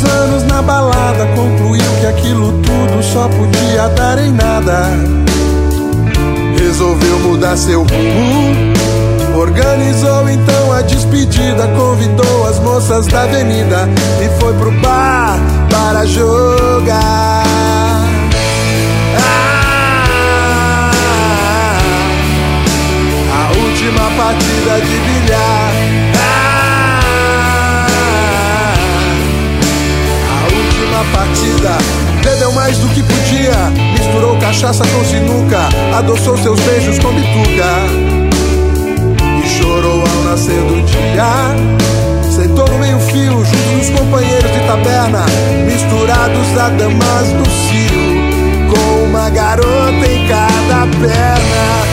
2 anos na balada, concluiu que aquilo tudo só podia dar em nada. Resolveu mudar seu rumo, organizou então a despedida, convidou as moças da avenida e foi pro bar para jogar. A última partida de bilhar. A última partida. Bebeu mais do que podia, misturou cachaça com sinuca, adoçou seus beijos com bituca e chorou ao nascer do dia. Sentou no meio-fio, junto dos companheiros de taberna, misturados a damas do cio, com uma garota em cada perna.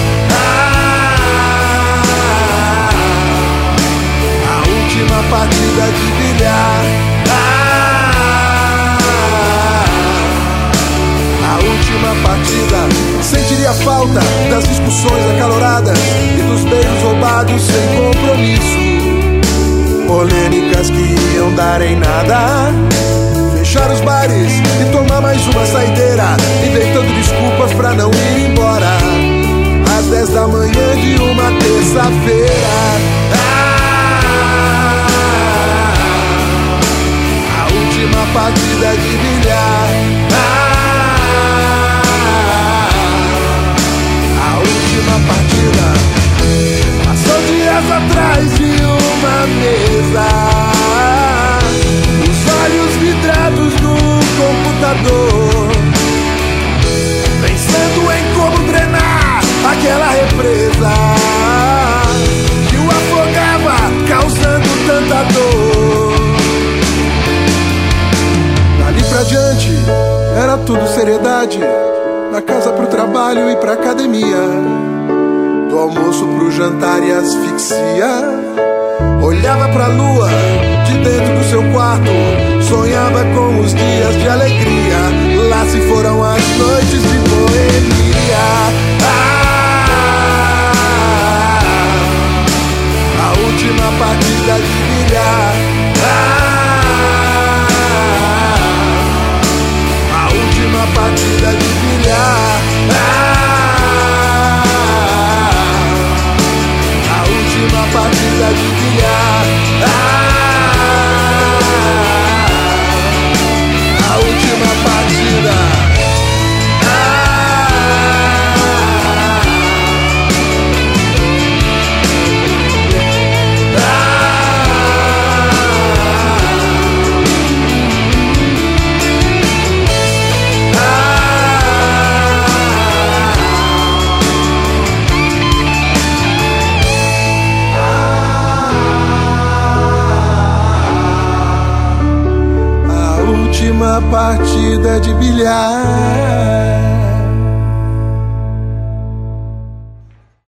A última partida de bilhar. A última partida. Sentiria falta das discussões acaloradas e dos beijos roubados sem compromisso, polêmicas que iam dar em nada. Fechar os bares e tomar mais uma saideira, inventando desculpas pra não ir embora, às 10 da manhã de uma terça-feira. A última partida de bilhar. A última partida. Passou dias atrás de uma mesa, os olhos vidrados no computador, pensando em como drenar aquela represa que o afogava, causando tanta dor. Dali pra diante era tudo seriedade, da casa pro trabalho e pra academia, do almoço pro jantar e asfixia. Olhava pra lua de dentro do seu quarto, sonhava com os dias de alegria. Lá se foram as noites de boemia. A última partida de bilhar. A última partida de bilhar. A última partida de bilhar. A última partida. Última partida de bilhar.